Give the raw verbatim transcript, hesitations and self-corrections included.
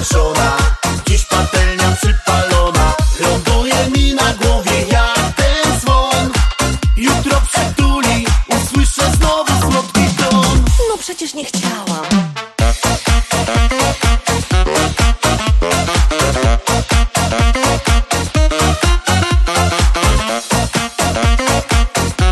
zgaszona. Dziś patelnia przypalona, ląduje mi na głowie jak ten dzwon. Jutro przytuli, usłyszę znowu słodki ton. No przecież nie chciałam.